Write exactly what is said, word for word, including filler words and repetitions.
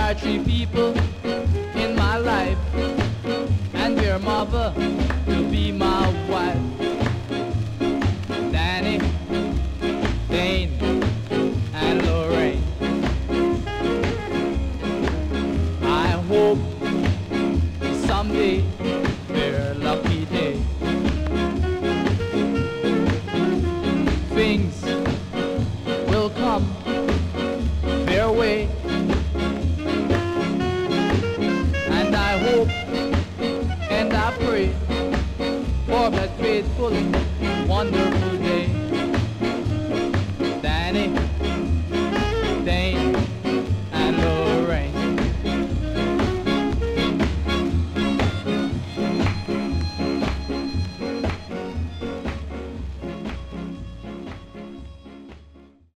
are three people in my life, and their mother will be my wife. Danny, Dane, and Lorraine. I hope someday, their lucky day, things will come their way. And I hope and I pray for that faithful, wonderful day.